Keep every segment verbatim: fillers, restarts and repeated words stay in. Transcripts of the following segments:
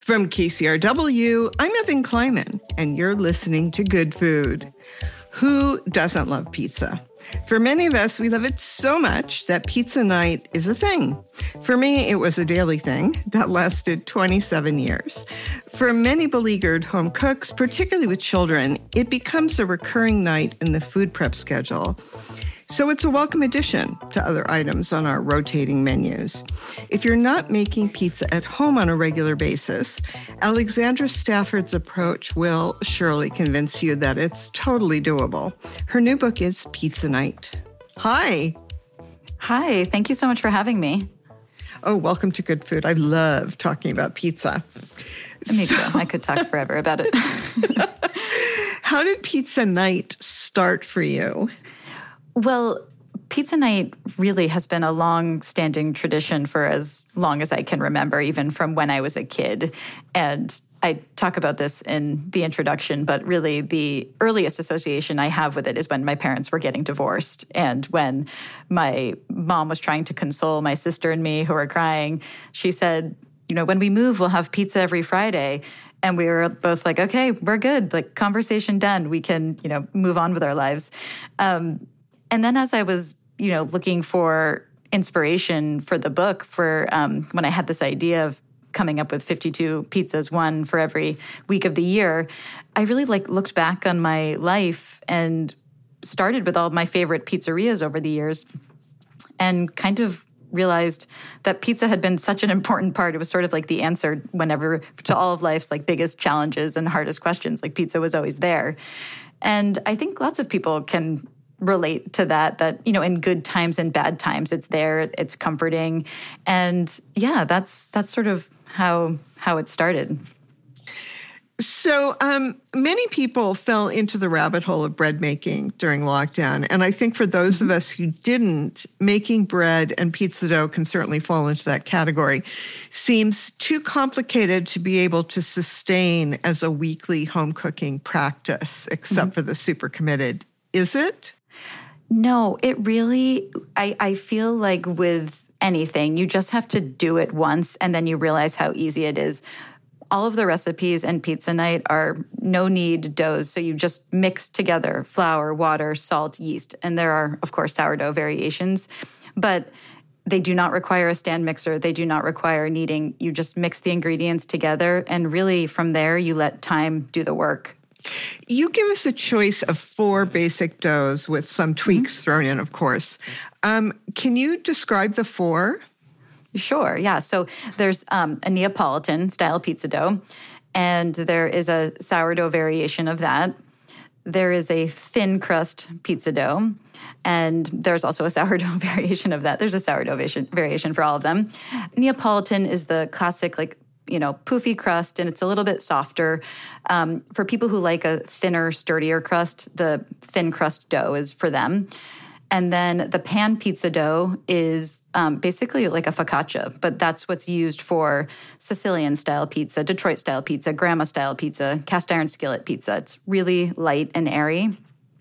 From K C R W, I'm Evan Kleiman, and you're listening to Good Food. Who doesn't love pizza? For many of us, we love it so much that pizza night is a thing. For me, it was a daily thing that lasted twenty-seven years. For many beleaguered home cooks, particularly with children, it becomes a recurring night in the food prep schedule. So it's a welcome addition to other items on our rotating menus. If you're not making pizza at home on a regular basis, Alexandra Stafford's approach will surely convince you that it's totally doable. Her new book is Pizza Night. Hi. Hi. Thank you so much for having me. Oh, welcome to Good Food. I love talking about pizza. Me too. So, I could talk forever about it. How did Pizza Night start for you? Well, Pizza Night really has been a long-standing tradition for as long as I can remember, even from when I was a kid. And I talk about this in the introduction, but really the earliest association I have with it is when my parents were getting divorced and when my mom was trying to console my sister and me who were crying. She said, you know, when we move, we'll have pizza every Friday. And we were both like, okay, we're good. Like, conversation done. We can, you know, move on with our lives. Um, And then as I was, you know, looking for inspiration for the book, for um, when I had this idea of coming up with fifty-two pizzas, one for every week of the year, I really like looked back on my life and started with all my favorite pizzerias over the years and kind of realized that pizza had been such an important part. It was sort of like the answer whenever to all of life's like biggest challenges and hardest questions. Like, pizza was always there. And I think lots of people can relate to that, that, you know, in good times and bad times, it's there, it's comforting. And yeah, that's that's sort of how how it started. So um, many people fell into the rabbit hole of bread making during lockdown. And I think for those mm-hmm. of us who didn't, making bread and pizza dough can certainly fall into that category. Seems too complicated to be able to sustain as a weekly home cooking practice, except mm-hmm. for the super committed. Is it? No, it really, I, I feel like with anything, you just have to do it once and then you realize how easy it is. All of the recipes in Pizza Night are no-knead doughs, so you just mix together flour, water, salt, yeast, and there are, of course, sourdough variations, but they do not require a stand mixer. They do not require kneading. You just mix the ingredients together, and really from there, you let time do the work. You give us a choice of four basic doughs with some tweaks mm-hmm. thrown in, of course. Um, can you describe the four? Sure, yeah. So there's um, a Neapolitan-style pizza dough, and there is a sourdough variation of that. There is a thin crust pizza dough, and there's also a sourdough variation of that. There's a sourdough variation for all of them. Neapolitan is the classic, like, you know, poofy crust, and it's a little bit softer. Um, for people who like a thinner, sturdier crust, the thin crust dough is for them. And then the pan pizza dough is um, basically like a focaccia, but that's what's used for Sicilian-style pizza, Detroit-style pizza, grandma-style pizza, cast-iron skillet pizza. It's really light and airy.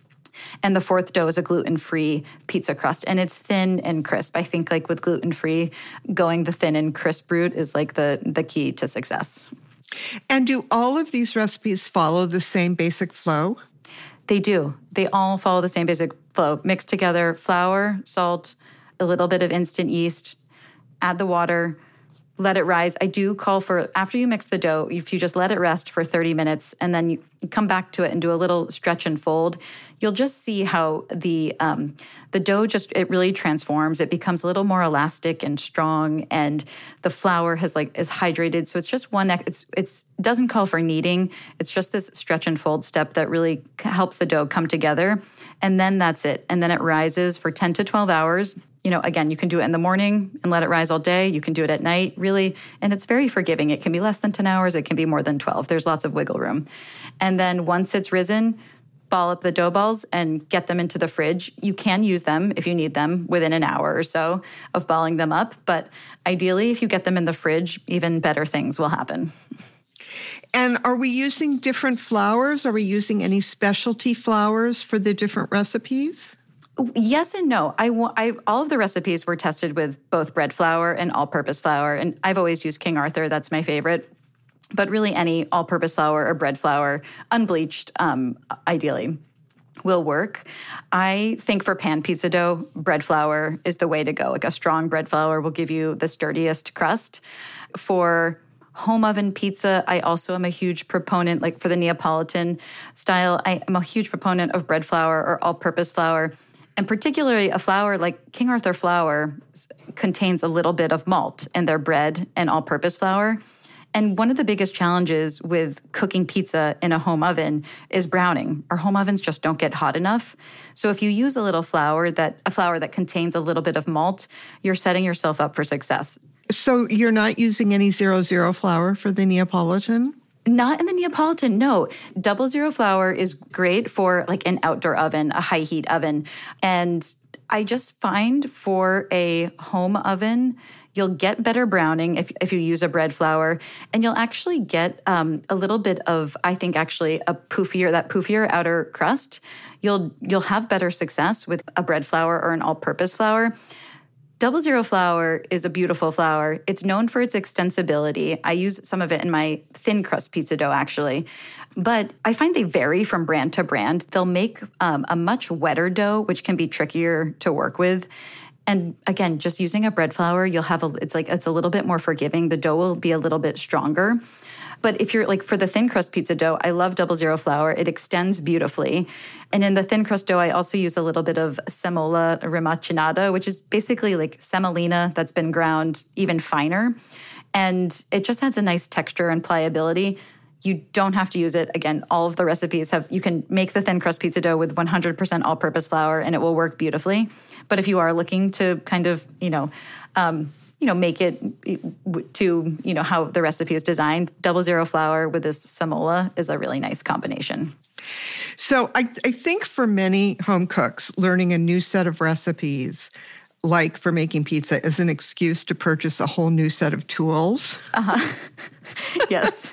And the fourth dough is a gluten-free pizza crust, and it's thin and crisp. I think, like with gluten-free, going the thin and crisp route is like the, the key to success. And do all of these recipes follow the same basic flow? They do. They all follow the same basic flow. Mix together flour, salt, a little bit of instant yeast, add the water, let it rise. I do call for, after you mix the dough, if you just let it rest for thirty minutes and then you come back to it and do a little stretch and fold, you'll just see how the um, the dough just, it really transforms. It becomes a little more elastic and strong, and the flour has like is hydrated. So it's just one, it's it's doesn't call for kneading. It's just this stretch and fold step that really helps the dough come together. And then that's it. And then it rises for ten to twelve hours. You know, again, you can do it in the morning and let it rise all day. You can do it at night, really. And it's very forgiving. It can be less than ten hours. It can be more than twelve. There's lots of wiggle room. And then once it's risen, ball up the dough balls and get them into the fridge. You can use them if you need them within an hour or so of balling them up. But ideally, if you get them in the fridge, even better things will happen. And are we using different flours? Are we using any specialty flours for the different recipes? Yes and no. I, I all of the recipes were tested with both bread flour and all-purpose flour, and I've always used King Arthur. That's my favorite. but really any all-purpose flour or bread flour, unbleached, um, ideally, will work. I think for pan pizza dough, bread flour is the way to go. Like a strong bread flour will give you the sturdiest crust. For home oven pizza, I also am a huge proponent, like for the Neapolitan style, I am a huge proponent of bread flour or all-purpose flour. And particularly a flour like King Arthur flour contains a little bit of malt in their bread and all-purpose flour. And one of the biggest challenges with cooking pizza in a home oven is browning. Our home ovens just don't get hot enough. So if you use a little flour that a flour that contains a little bit of malt, you're setting yourself up for success. So you're not using any zero zero flour for the Neapolitan? Not in the Neapolitan, no. Double zero flour is great for like an outdoor oven, a high heat oven. And I just find for a home oven, you'll get better browning if, if you use a bread flour, and you'll actually get um, a little bit of, I think actually a poofier, that poofier outer crust. You'll, you'll have better success with a bread flour or an all-purpose flour. Double zero flour is a beautiful flour. It's known for its extensibility. I use some of it in my thin crust pizza dough, actually. But I find they vary from brand to brand. They'll make um, a much wetter dough, which can be trickier to work with. And again, just using a bread flour, you'll have a, it's like, it's a little bit more forgiving. The dough will be a little bit stronger. But if you're like for the thin crust pizza dough, I love double zero flour. It extends beautifully. And in the thin crust dough, I also use a little bit of semola remacinata, which is basically like semolina that's been ground even finer. And it just adds a nice texture and pliability. You don't have to use it. Again, all of the recipes have, you can make the thin crust pizza dough with one hundred percent all-purpose flour and it will work beautifully. But if you are looking to kind of, you know, um, you know, make it to, you know, how the recipe is designed, double zero flour with this semola is a really nice combination. So I, I think for many home cooks, learning a new set of recipes, like for making pizza, is an excuse to purchase a whole new set of tools. Uh-huh. Yes.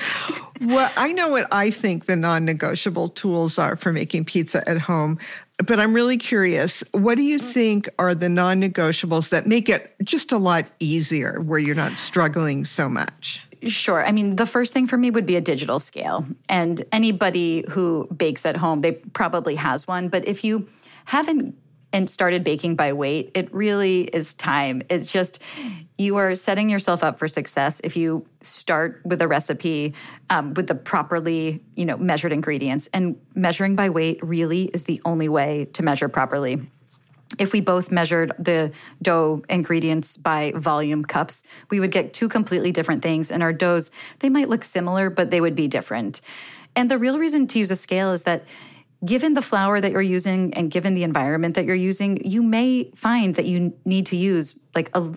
Well, I know what I think the non-negotiable tools are for making pizza at home, but I'm really curious, what do you think are the non-negotiables that make it just a lot easier where you're not struggling so much? Sure. I mean, the first thing for me would be a digital scale. And anybody who bakes at home, they probably has one. But if you haven't and started baking by weight, it really is time. It's just, you are setting yourself up for success if you start with a recipe um, with the properly, you know, measured ingredients. And measuring by weight really is the only way to measure properly. If we both measured the dough ingredients by volume cups, we would get two completely different things. And our doughs, they might look similar, but they would be different. And the real reason to use a scale is that given the flour that you're using and given the environment that you're using, you may find that you need to use like a,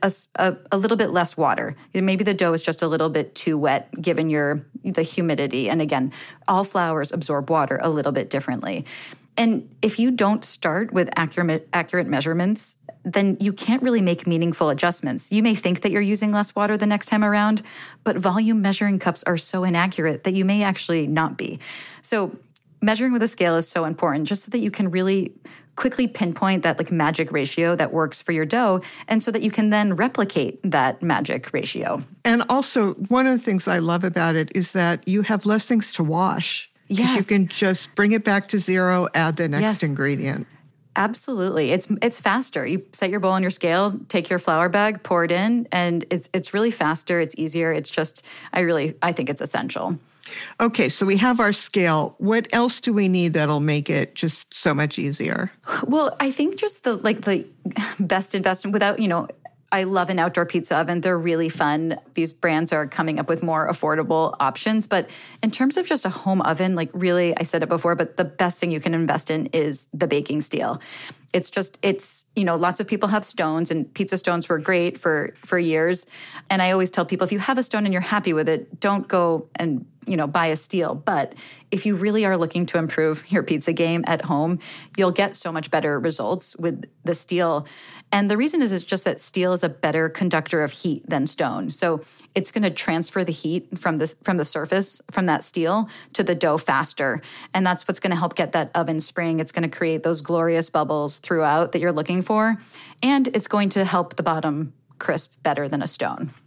a, a little bit less water. Maybe the dough is just a little bit too wet given your the humidity. And again, all flours absorb water a little bit differently. And if you don't start with accurate, accurate measurements, then you can't really make meaningful adjustments. You may think that you're using less water the next time around, but volume measuring cups are so inaccurate that you may actually not be. So measuring with a scale is so important just so that you can really quickly pinpoint that like magic ratio that works for your dough and so that you can then replicate that magic ratio. And also, one of the things I love about it is that you have less things to wash. Yes. You can just bring it back to zero, add the next yes. ingredient. Absolutely. It's it's faster. You set your bowl on your scale, take your flour bag, pour it in, and it's it's really faster, it's easier. It's just, I really, I think it's essential. Okay, so we have our scale. What else do we need that'll make it just so much easier? Well, I think just the like the best investment without, you know, I love an outdoor pizza oven. They're really fun. These brands are coming up with more affordable options. But in terms of just a home oven, like really, I said it before, but the best thing you can invest in is the baking steel. It's just, it's, you know, lots of people have stones and pizza stones were great for, for years. And I always tell people, if you have a stone and you're happy with it, don't go and, you know, buy a steel. But if you really are looking to improve your pizza game at home, you'll get so much better results with the steel. And the reason is it's just that steel is a better conductor of heat than stone. So it's going to transfer the heat from the, from the surface, from that steel to the dough faster. And that's what's going to help get that oven spring. It's going to create those glorious bubbles throughout that you're looking for. And it's going to help the bottom crisp better than a stone.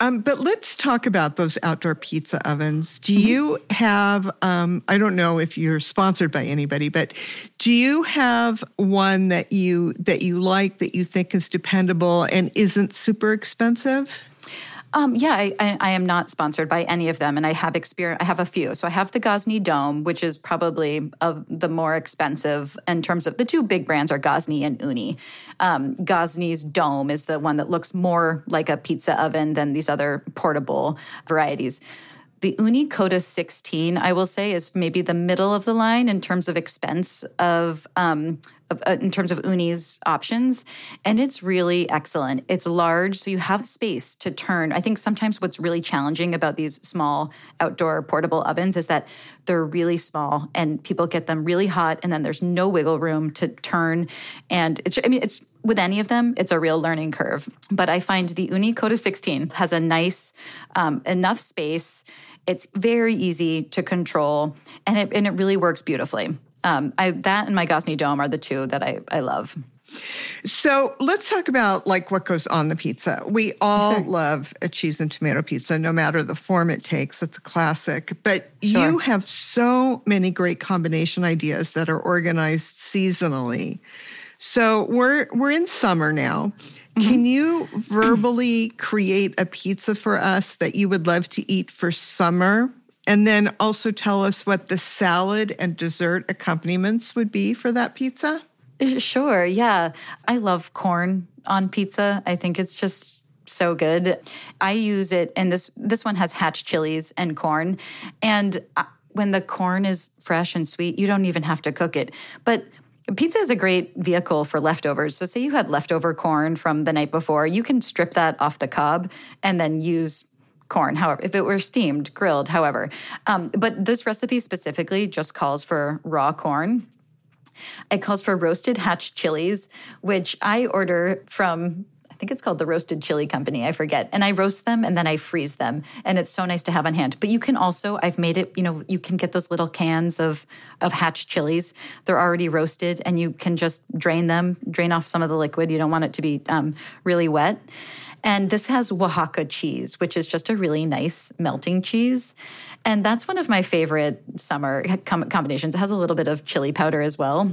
Um, but let's talk about those outdoor pizza ovens. Do you have, um, I don't know if you're sponsored by anybody, but do you have one that you that you like, that you think is dependable and isn't super expensive? Um, yeah, I, I, I am not sponsored by any of them, and I have experience. I have a few. So I have the Gosney Dome, which is probably uh, the more expensive in terms of the two big brands are Gosney and Ooni. Um, Gosney's Dome is the one that looks more like a pizza oven than these other portable varieties. The Ooni Coda sixteen, I will say, is maybe the middle of the line in terms of expense of, um, of uh, in terms of Ooni's options, and it's really excellent. It's large, so you have space to turn. I think sometimes what's really challenging about these small outdoor portable ovens is that they're really small, and people get them really hot, and then there's no wiggle room to turn. And it's, I mean, it's with any of them, it's a real learning curve. But I find the Ooni Coda sixteen has a nice um, enough space. It's very easy to control, and it and it really works beautifully. Um, I, that and my Gosney Dome are the two that I, I love. So let's talk about like what goes on the pizza. We all Sure. love a cheese and tomato pizza, no matter the form it takes. It's a classic. But Sure. you have so many great combination ideas that are organized seasonally. So we're we're in summer now. Mm-hmm. Can you verbally create a pizza for us that you would love to eat for summer? And then also tell us what the salad and dessert accompaniments would be for that pizza? Sure, yeah. I love corn on pizza. I think it's just so good. I use it, and this this one has hatch chilies and corn. And when the corn is fresh and sweet, you don't even have to cook it. But pizza is a great vehicle for leftovers. So say you had leftover corn from the night before, you can strip that off the cob and then use corn, however, if it were steamed, grilled, however. Um, but this recipe specifically just calls for raw corn. It calls for roasted hatch chilies, which I order from, I think it's called the Roasted Chili Company, I forget. And I roast them and then I freeze them. And it's so nice to have on hand. But you can also, I've made it, you know, you can get those little cans of, of hatch chilies. They're already roasted and you can just drain them, drain off some of the liquid. You don't want it to be um, really wet. And this has Oaxaca cheese, which is just a really nice melting cheese. And that's one of my favorite summer com- combinations. It has a little bit of chili powder as well.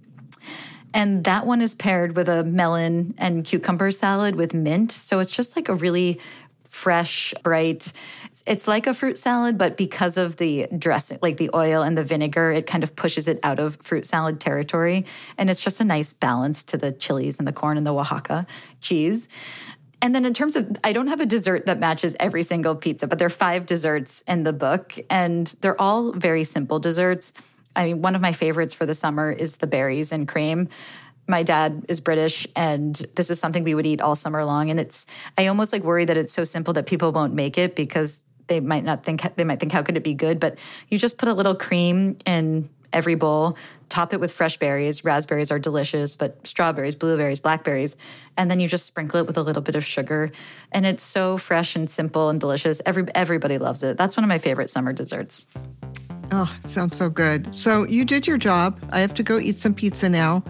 And that one is paired with a melon and cucumber salad with mint. So it's just like a really fresh, bright, it's like a fruit salad, but because of the dressing, like the oil and the vinegar, it kind of pushes it out of fruit salad territory. And it's just a nice balance to the chilies and the corn and the Oaxaca cheese. And then in terms of, I don't have a dessert that matches every single pizza, but there are five desserts in the book, and they're all very simple desserts. I mean, one of my favorites for the summer is the berries and cream. My dad is British, and this is something we would eat all summer long. And it's, I almost like worry that it's so simple that people won't make it because they might not think, they might think, how could it be good? But you just put a little cream in every bowl, top it with fresh berries. Raspberries are delicious, but strawberries, blueberries, blackberries. And then you just sprinkle it with a little bit of sugar. And it's so fresh and simple and delicious. Every, everybody loves it. That's one of my favorite summer desserts. Oh, sounds so good. So you did your job. I have to go eat some pizza now.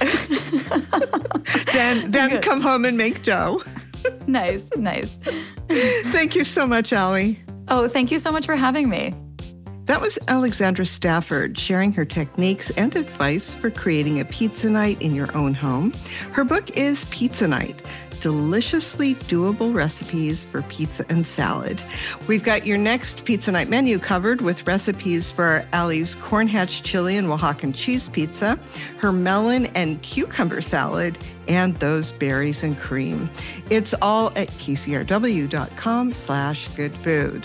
then then come home and make dough. Nice, nice. Thank you so much, Allie. Oh, thank you so much for having me. That was Alexandra Stafford sharing her techniques and advice for creating a pizza night in your own home. Her book is Pizza Night, Deliciously Doable Recipes for Pizza and Salad. We've got your next pizza night menu covered with recipes for Allie's corn hatch chili and Oaxacan cheese pizza, her melon and cucumber salad, and those berries and cream. It's all at kcrw.com slash good food.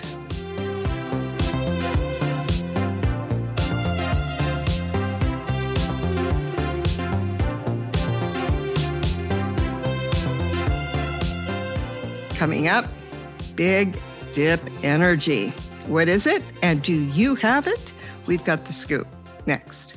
Coming up, Big Dip Energy. What is it, and do you have it? We've got the scoop next.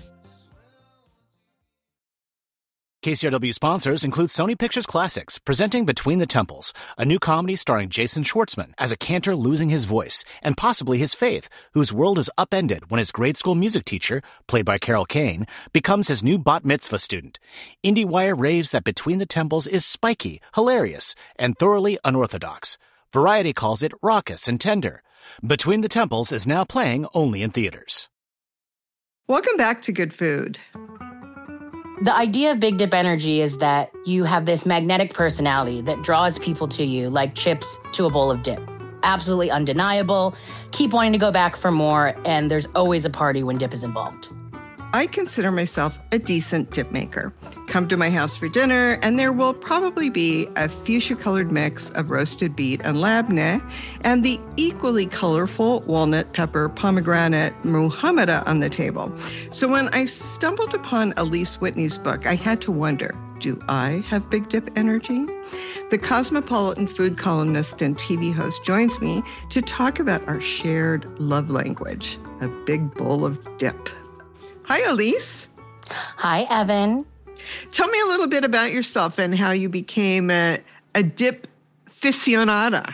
K C R W sponsors include Sony Pictures Classics, presenting Between the Temples, a new comedy starring Jason Schwartzman as a cantor losing his voice and possibly his faith, whose world is upended when his grade school music teacher, played by Carol Kane, becomes his new bat mitzvah student. IndieWire raves that Between the Temples is spiky, hilarious, and thoroughly unorthodox. Variety calls it raucous and tender. Between the Temples is now playing only in theaters. Welcome back to Good Food. The idea of Big Dip Energy is that you have this magnetic personality that draws people to you like chips to a bowl of dip. Absolutely undeniable. Keep wanting to go back for more, and there's always a party when dip is involved. I consider myself a decent dip maker. Come to my house for dinner, and there will probably be a fuchsia-colored mix of roasted beet and labneh, and the equally colorful walnut, pepper, pomegranate, Muhammada on the table. So when I stumbled upon Elise Whitney's book, I had to wonder, do I have Big Dip energy? The Cosmopolitan food columnist and T V host joins me to talk about our shared love language, a big bowl of dip. Hi, Elise. Hi, Evan. Tell me a little bit about yourself and how you became a, a dip aficionada.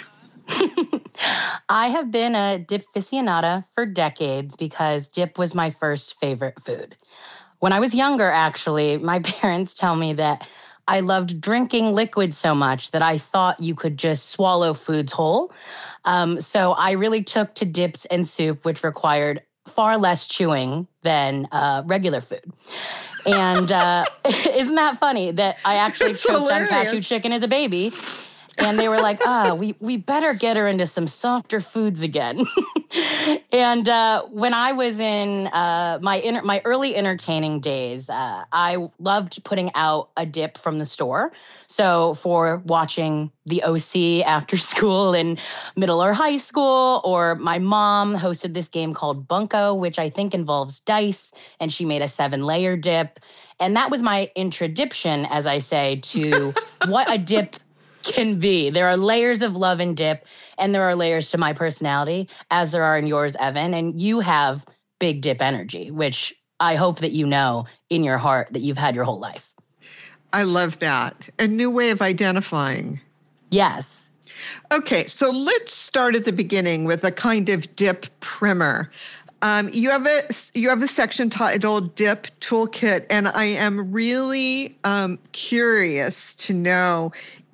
I have been a dip aficionada for decades because dip was my first favorite food. When I was younger, actually, my parents tell me that I loved drinking liquid so much that I thought you could just swallow foods whole. Um, so I really took to dips and soup, which required far less chewing than uh, regular food. And uh, isn't that funny that I actually It's choked hilarious. on cashew chicken as a baby? And they were like, ah, we we better get her into some softer foods again. And uh, when I was in uh, my inter- my early entertaining days, uh, I loved putting out a dip from the store. So for watching the O C after school in middle or high school, or my mom hosted this game called Bunko, which I think involves dice, and she made a seven-layer dip. And that was my introduction, as I say, to what a dip can be. There are layers of love in dip, and there are layers to my personality, as there are in yours, Evan. And you have big dip energy, which I hope that you know in your heart that you've had your whole life. I love that. A new way of identifying. Yes. Okay, so let's start at the beginning with a kind of dip primer. Um, you have a you have a section titled Dip Toolkit, and I am really um, curious to know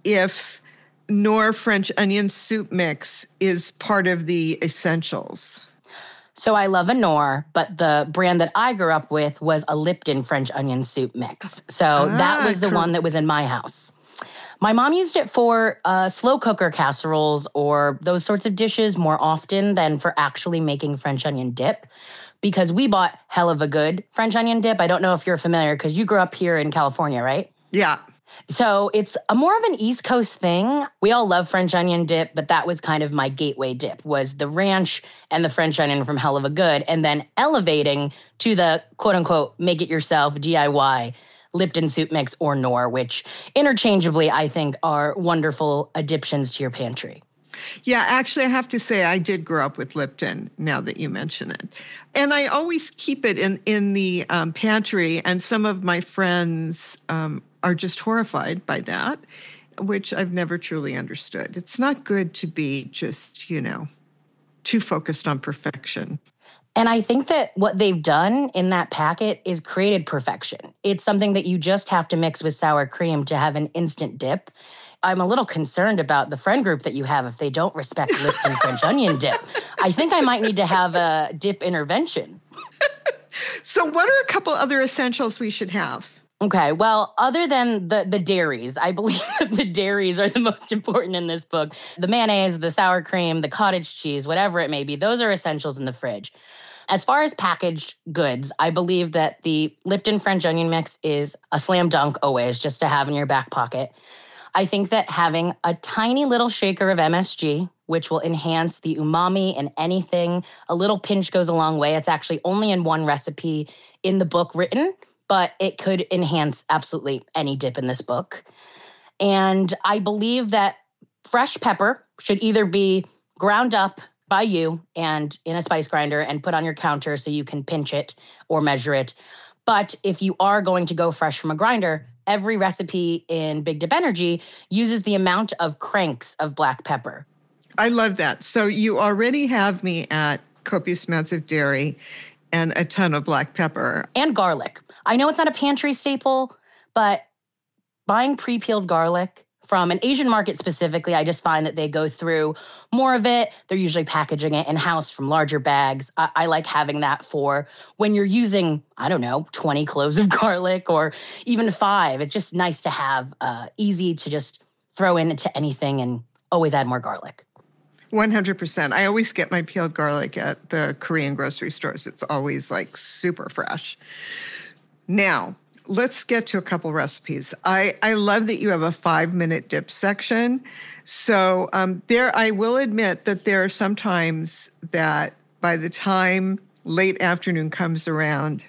if Knorr French onion soup mix is part of the essentials. So I love a Knorr, but the brand that I grew up with was a Lipton French onion soup mix. So Ah, that was the cor- one that was in my house. My mom used it for uh, slow cooker casseroles or those sorts of dishes more often than for actually making French onion dip, because we bought hell of a good French onion dip. I don't know if you're familiar because you grew up here in California, right? Yeah. So it's a more of an East Coast thing. We all love French onion dip, but that was kind of my gateway dip, was the ranch and the French onion from Hell of a Good, and then elevating to the quote-unquote make-it-yourself D I Y Lipton soup mix or Knorr, which interchangeably I think are wonderful additions to your pantry. Yeah, actually, I have to say I did grow up with Lipton, now that you mention it. And I always keep it in, in the um, pantry, and some of my friends um, are just horrified by that, which I've never truly understood. It's not good to be just, you know, too focused on perfection. And I think that what they've done in that packet is created perfection. It's something that you just have to mix with sour cream to have an instant dip. I'm a little concerned about the friend group that you have if they don't respect Lipton French onion dip. I think I might need to have a dip intervention. So what are a couple other essentials we should have? Okay, well, other than the the dairies, I believe that the dairies are the most important in this book. The mayonnaise, the sour cream, the cottage cheese, whatever it may be, those are essentials in the fridge. As far as packaged goods, I believe that the Lipton French onion mix is a slam dunk always, just to have in your back pocket. I think that having a tiny little shaker of M S G, which will enhance the umami in anything, a little pinch goes a long way. It's actually only in one recipe in the book written, but it could enhance absolutely any dip in this book. And I believe that fresh pepper should either be ground up by you and in a spice grinder and put on your counter so you can pinch it or measure it. But if you are going to go fresh from a grinder, every recipe in Big Dip Energy uses the amount of cranks of black pepper. I love that. So you already have me at copious amounts of dairy and a ton of black pepper. And garlic. I know it's not a pantry staple, but buying pre-peeled garlic From an Asian market specifically, I just find that they go through more of it. They're usually packaging it in-house from larger bags. I, I like having that for when you're using, I don't know, twenty cloves of garlic or even five. It's just nice to have, uh, easy to just throw into anything and always add more garlic. one hundred percent. I always get my peeled garlic at the Korean grocery stores. It's always like super fresh. Now, let's get to a couple recipes. I, I love that you have a five-minute dip section. So um, there, I will admit that there are some times that by the time late afternoon comes around,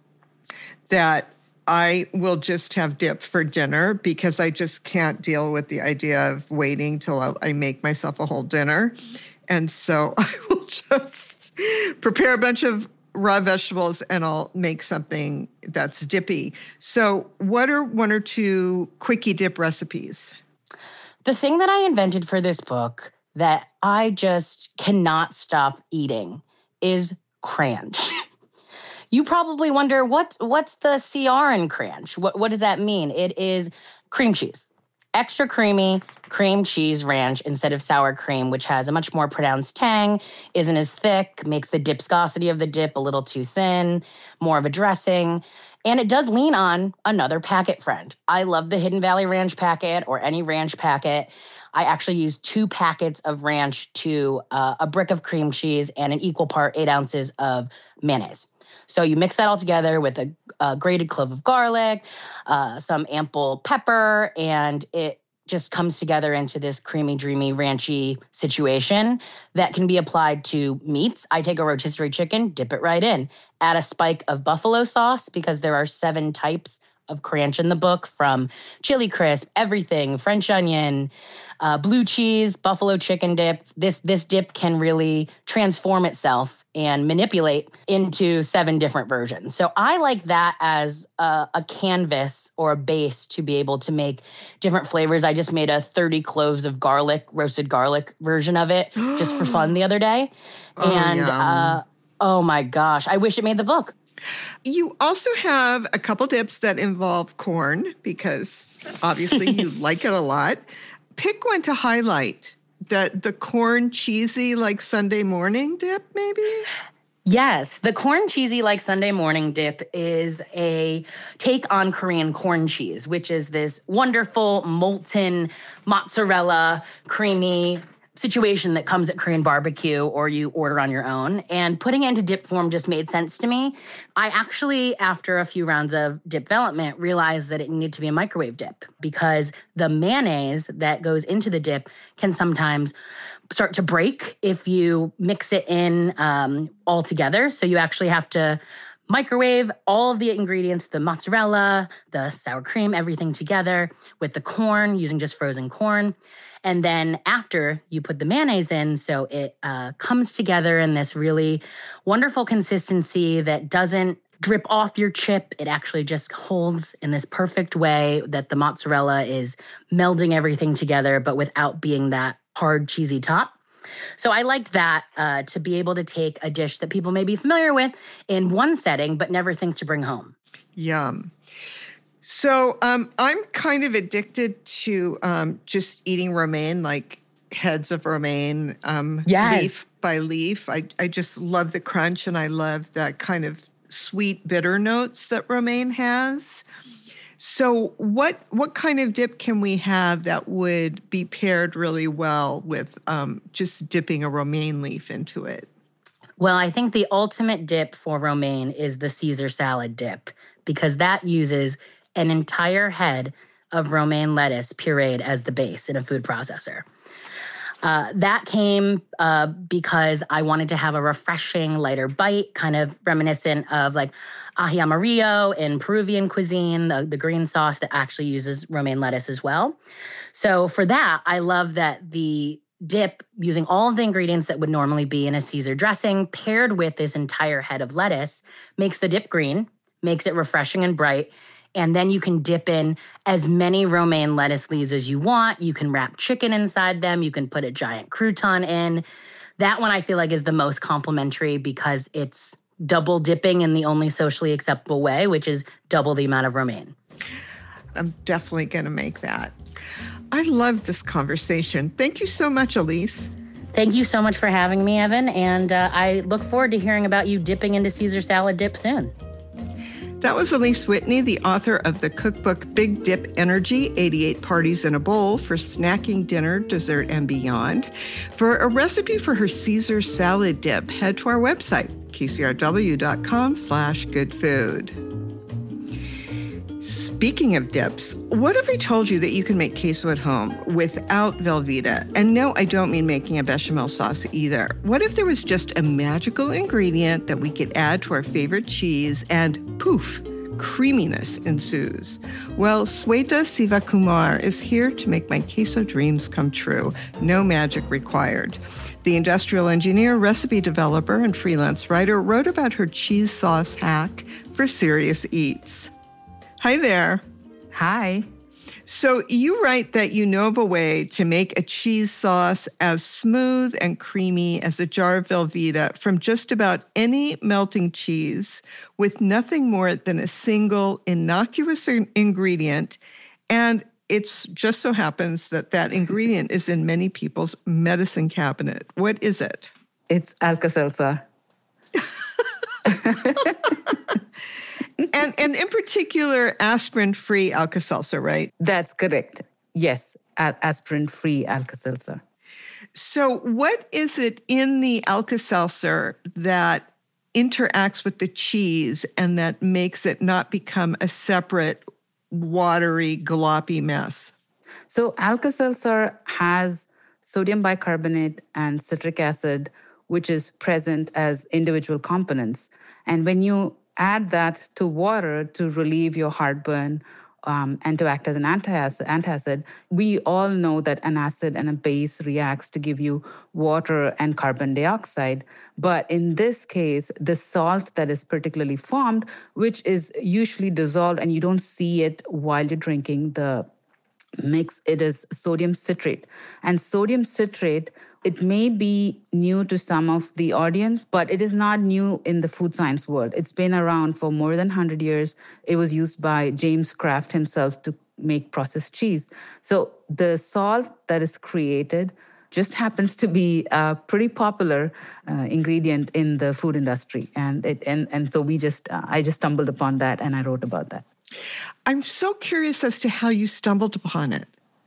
that I will just have dip for dinner because I just can't deal with the idea of waiting till I make myself a whole dinner. And so I will just prepare a bunch of raw vegetables and I'll make something that's dippy. So what are one or two quickie dip recipes? The thing that I invented for this book that I just cannot stop eating is cranch. You probably wonder, what, what's the C R in cranch? What, what does that mean? It is cream cheese. Extra creamy cream cheese ranch instead of sour cream, which has a much more pronounced tang, isn't as thick, makes the dipscosity of the dip a little too thin, more of a dressing. And it does lean on another packet friend. I love the Hidden Valley Ranch packet or any ranch packet. I actually use two packets of ranch to uh, a brick of cream cheese and an equal part eight ounces of mayonnaise. So you mix that all together with a, a grated clove of garlic, uh, some ample pepper, and it just comes together into this creamy, dreamy, ranchy situation that can be applied to meats. I take a rotisserie chicken, dip it right in. Add a spike of buffalo sauce because there are seven types of cranch in the book, from chili crisp, everything, French onion, uh, blue cheese, buffalo chicken dip. This, this dip can really transform itself and manipulate into seven different versions. So I like that as a, a canvas or a base to be able to make different flavors. I just made a thirty cloves of garlic, roasted garlic version of it just for fun the other day. Oh, and yum. uh, oh my gosh, I wish it made the book. You also have a couple dips that involve corn because obviously you like it a lot. Pick one to highlight. The, the corn cheesy like Sunday morning dip, maybe? Yes, the corn cheesy like Sunday morning dip is a take on Korean corn cheese, which is this wonderful molten mozzarella, creamy situation that comes at Korean barbecue or you order on your own. And putting it into dip form just made sense to me. I actually, after a few rounds of dip development, realized that it needed to be a microwave dip because the mayonnaise that goes into the dip can sometimes start to break if you mix it in um, all together. So you actually have to microwave all of the ingredients, the mozzarella, the sour cream, everything together with the corn, using just frozen corn. And then after you put the mayonnaise in, so it uh, comes together in this really wonderful consistency that doesn't drip off your chip. It actually just holds in this perfect way that the mozzarella is melding everything together, but without being that hard, cheesy top. So I liked that uh, to be able to take a dish that people may be familiar with in one setting, but never think to bring home. Yum. So um, I'm kind of addicted to um, just eating romaine, like heads of romaine, um, yes. leaf by leaf. I, I just love the crunch and I love that kind of sweet, bitter notes that romaine has. So what what kind of dip can we have that would be paired really well with um, just dipping a romaine leaf into it? Well, I think the ultimate dip for romaine is the Caesar salad dip because that uses an entire head of romaine lettuce pureed as the base in a food processor. Uh, that came uh, because I wanted to have a refreshing, lighter bite, kind of reminiscent of like ají amarillo in Peruvian cuisine, the, the green sauce that actually uses romaine lettuce as well. So for that, I love that the dip, using all of the ingredients that would normally be in a Caesar dressing, paired with this entire head of lettuce, makes the dip green, makes it refreshing and bright. And then you can dip in as many romaine lettuce leaves as you want. You can wrap chicken inside them. You can put a giant crouton in. That one I feel like is the most complimentary because it's double dipping in the only socially acceptable way, which is double the amount of romaine. I'm definitely going to make that. I love this conversation. Thank you so much, Elise. Thank you so much for having me, Evan. And uh, I look forward to hearing about you dipping into Caesar salad dip soon. That was Elise Whitney, the author of the cookbook Big Dip Energy, eighty-eight Parties in a Bowl for Snacking, Dinner, Dessert, and Beyond. For a recipe for her Caesar salad dip, head to our website, kcrw.com slash good food. Speaking of dips, what if we told you that you can make queso at home without Velveeta? And no, I don't mean making a bechamel sauce either. What if there was just a magical ingredient that we could add to our favorite cheese and poof, creaminess ensues? Well, Sweta Sivakumar is here to make my queso dreams come true. No magic required. The industrial engineer, recipe developer, and freelance writer wrote about her cheese sauce hack for Serious Eats. Hi there. Hi. So you write that you know of a way to make a cheese sauce as smooth and creamy as a jar of Velveeta from just about any melting cheese with nothing more than a single innocuous ingredient. And it just so happens that that ingredient is in many people's medicine cabinet. What is it? It's Alka-Seltzer. And and in particular, aspirin-free Alka-Seltzer, right? That's correct. Yes, a- aspirin-free Alka-Seltzer. So what is it in the Alka-Seltzer that interacts with the cheese and that makes it not become a separate, watery, gloppy mess? So Alka-Seltzer has sodium bicarbonate and citric acid, which is present as individual components. And when you add that to water to relieve your heartburn um, and to act as an antacid, antacid, we all know that an acid and a base reacts to give you water and carbon dioxide. But in this case, the salt that is particularly formed, which is usually dissolved and you don't see it while you're drinking the mix, it is sodium citrate. And sodium citrate, it may be new to some of the audience, but it is not new in the food science world. It's been around for more than one hundred years. It was used by James Kraft himself to make processed cheese. So the salt that is created just happens to be a pretty popular uh, ingredient in the food industry. And it, and, and so we just, uh, I just stumbled upon that and I wrote about that. I'm so curious as to how you stumbled upon it.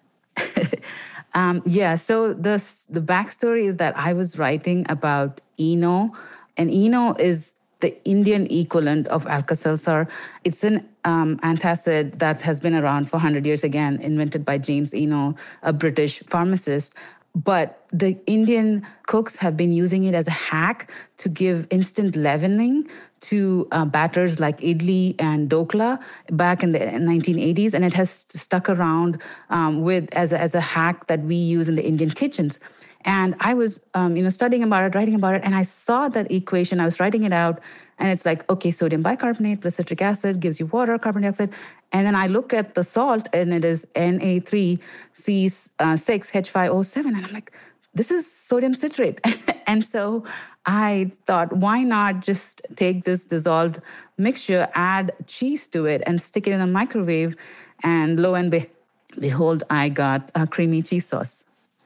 Um, yeah, so the the backstory is that I was writing about Eno, and Eno is the Indian equivalent of Alka-Seltzer. It's an um, antacid that has been around for one hundred years, again, invented by James Eno, a British pharmacist. But the Indian cooks have been using it as a hack to give instant leavening to uh, batters like idli and dokla back in the nineteen eighties, and it has stuck around um, with as a, as a hack that we use in the Indian kitchens. And I was, um, you know, studying about it, writing about it, and I saw that equation. I was writing it out, and it's like, okay, sodium bicarbonate plus citric acid gives you water, carbon dioxide. And then I look at the salt, and it is N A three C six H five O seven, and I'm like, this is sodium citrate. And so I thought, why not just take this dissolved mixture, add cheese to it, and stick it in the microwave? And lo and be- behold, I got a creamy cheese sauce.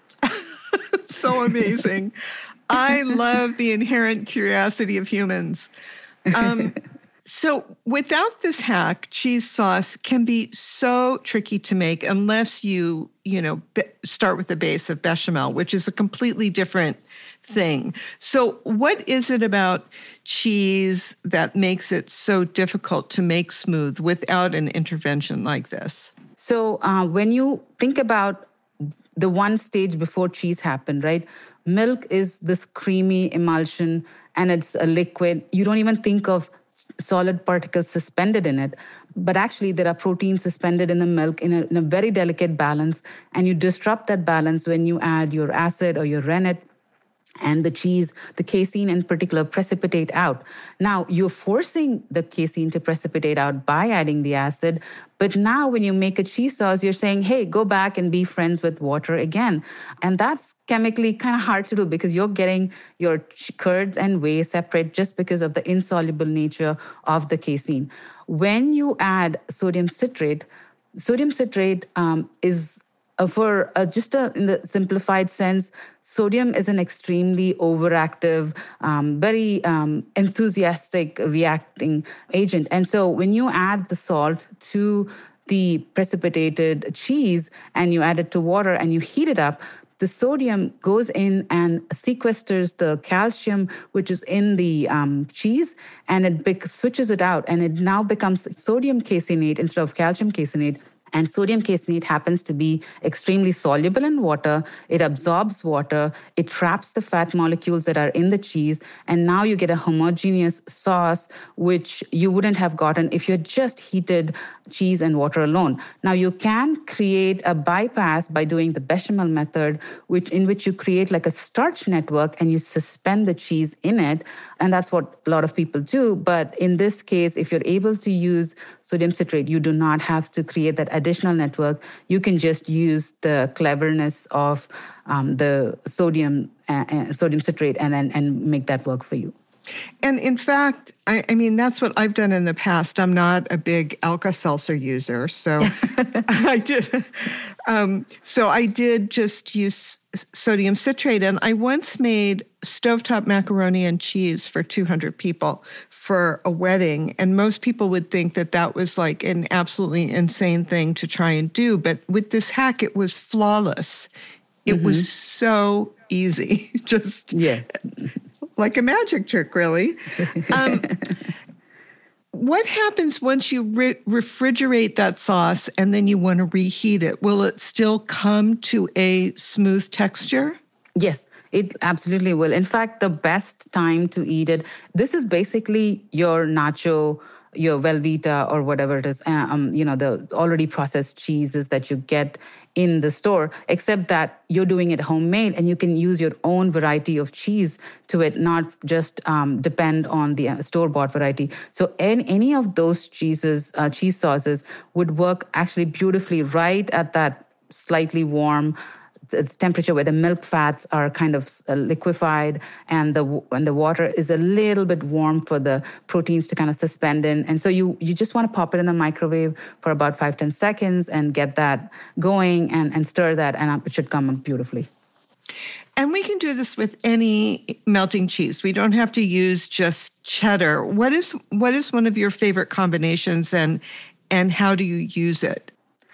So amazing. I love the inherent curiosity of humans. Um, so without this hack, cheese sauce can be so tricky to make unless you, you know, be- start with the base of bechamel, which is a completely different thing. So what is it about cheese that makes it so difficult to make smooth without an intervention like this? So uh, when you think about the one stage before cheese happened, right? Milk is this creamy emulsion and it's a liquid. You don't even think of solid particles suspended in it. But actually, there are proteins suspended in the milk in a, in a very delicate balance. And you disrupt that balance when you add your acid or your rennet, and the cheese, the casein in particular, precipitate out. Now, you're forcing the casein to precipitate out by adding the acid. But now when you make a cheese sauce, you're saying, hey, go back and be friends with water again. And that's chemically kind of hard to do because you're getting your curds and whey separate just because of the insoluble nature of the casein. When you add sodium citrate, sodium citrate um, is Uh, for uh, just a, in the simplified sense, sodium is an extremely overactive, um, very um, enthusiastic reacting agent. And so when you add the salt to the precipitated cheese and you add it to water and you heat it up, the sodium goes in and sequesters the calcium, which is in the um, cheese, and it bec- switches it out. And it now becomes sodium caseinate instead of calcium caseinate. And sodium caseinate happens to be extremely soluble in water. It absorbs water. It traps the fat molecules that are in the cheese. And now you get a homogeneous sauce, which you wouldn't have gotten if you had just heated cheese and water alone. Now you can create a bypass by doing the bechamel method, which in which you create like a starch network and you suspend the cheese in it. And that's what a lot of people do. But in this case, if you're able to use sodium citrate, you do not have to create that additional network. You can just use the cleverness of um, the sodium uh, uh, sodium citrate and then and make that work for you. And in fact, I, I mean, that's what I've done in the past. I'm not a big Alka-Seltzer user, so I did. Um, so I did just use sodium citrate, and I once made stovetop macaroni and cheese for two hundred people for a wedding, and most people would think that that was like an absolutely insane thing to try and do, but with this hack, it was flawless. It mm-hmm. was so easy, just yeah. like a magic trick, really. Um, what happens once you re- refrigerate that sauce and then you want to reheat it? Will it still come to a smooth texture? Yes, it absolutely will. In fact, the best time to eat it, this is basically your nacho, your Velveeta or whatever it is, um, you know, the already processed cheeses that you get in the store, except that you're doing it homemade and you can use your own variety of cheese to it, not just um, depend on the store-bought variety. So any, any of those cheeses, uh, cheese sauces would work actually beautifully right at that slightly warm it's temperature where the milk fats are kind of uh, liquefied and the and the water is a little bit warm for the proteins to kind of suspend in. And so you you just want to pop it in the microwave for about five, ten seconds and get that going and, and stir that, and it should come up beautifully. And we can do this with any melting cheese. We don't have to use just cheddar. What is what is one of your favorite combinations, and and how do you use it?